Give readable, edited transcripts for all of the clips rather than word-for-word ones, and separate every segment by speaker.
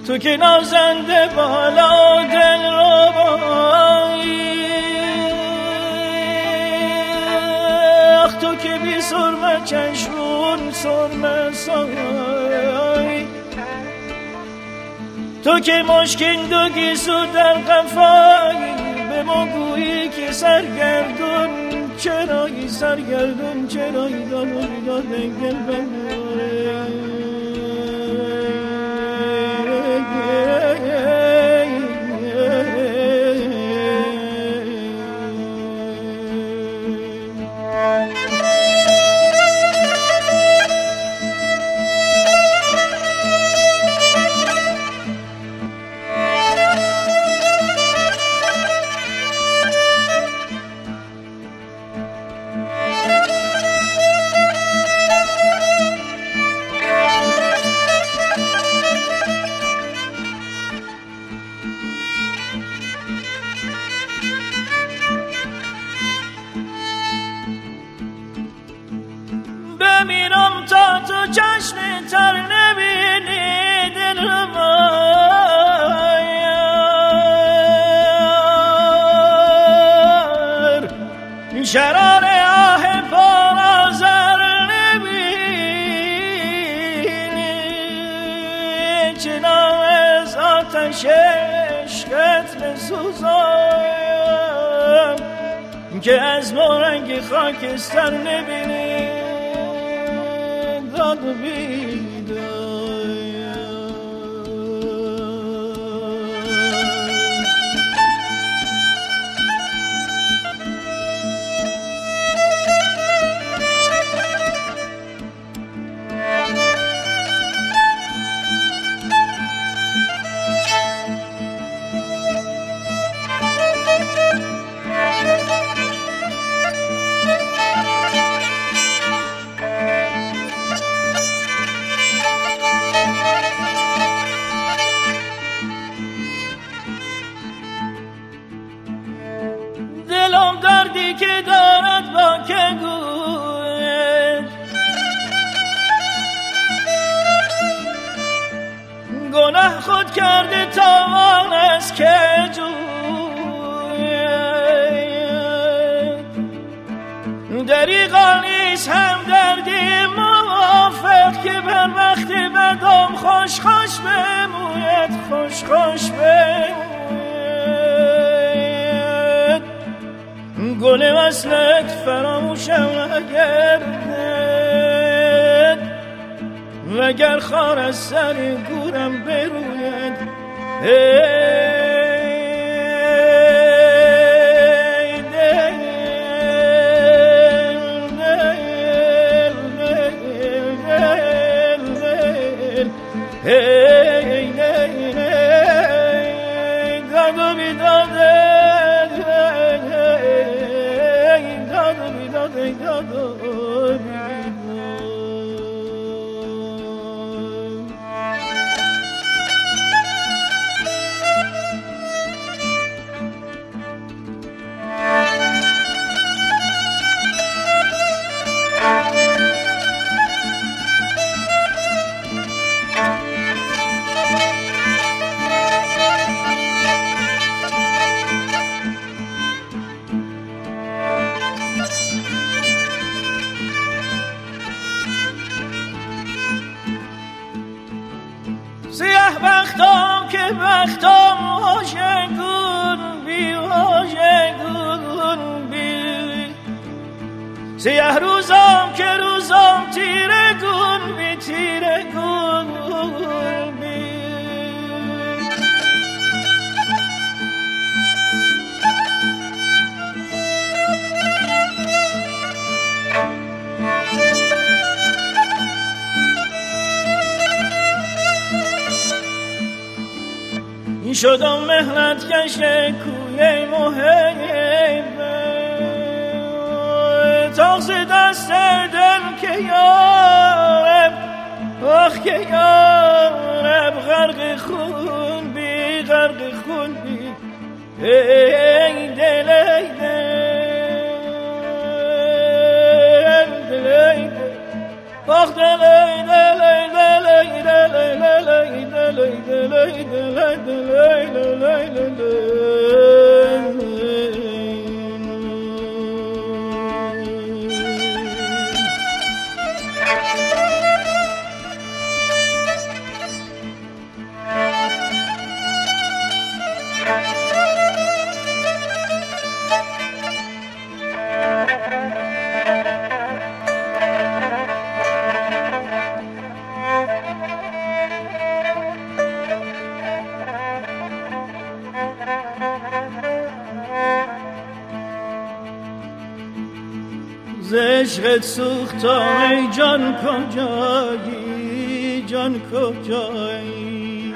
Speaker 1: تو که نازنده بالا دل ربایی، تو که بی سرمه چشمون سرمه سایی، تو که مشکین دو گیسو در قفایی، به ما گویی که سرگردون چرایی، سرگردون چرایی، دادوی داده گل بمونه. بمیرم تا تو چشم تر نبینی دل مایر، شرار آه پر آزر نبینی، چنان از آتش عشقت بسوزم که از مورنگ خاکستر نبینی. داد دلم دردی که دارد با که گوید، گناه خود کرده تاوان است که جوید، دریغا نیست هم دردی موافق که بر وقت بدم خوش خوش بموید، خوش خوش بموید. گل وصلت فراموشم نگردد، وگر خار از سر گورم بروید. سیاه بختم که بختم واژگون بی واژگون بی، سیاه روزم که روزم تیره گون بی تیره گون بی. شدم مهنت کش کوی محبه، تاز دست دل که یارب، آخ که یارب غرق خون بی، غرق خون بی. ای دل ای دل دل ای دل، آخ دل ای دل ای دل ای دل ای دل ای دل عشقت سوختم ای جان کجایی جان کجایی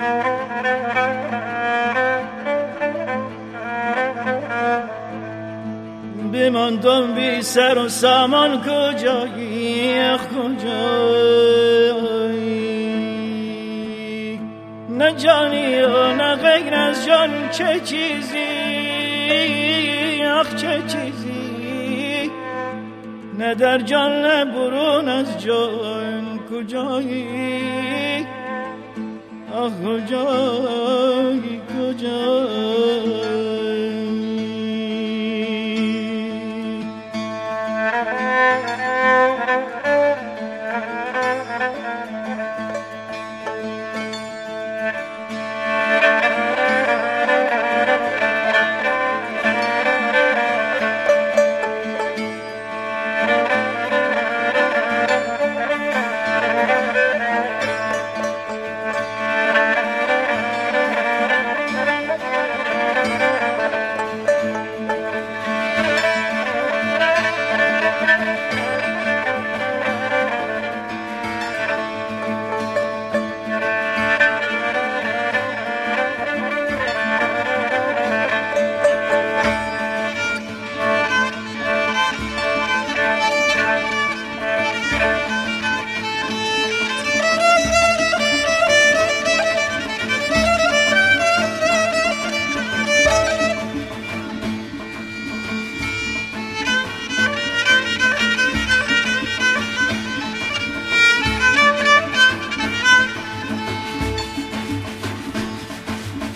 Speaker 1: بماندم بی سر و سامان کجایی کجایی نه جانی و نه غیر از جان چه چیزی چه چیزی نه در جان نه برون از جان کجایی کجایی کجایی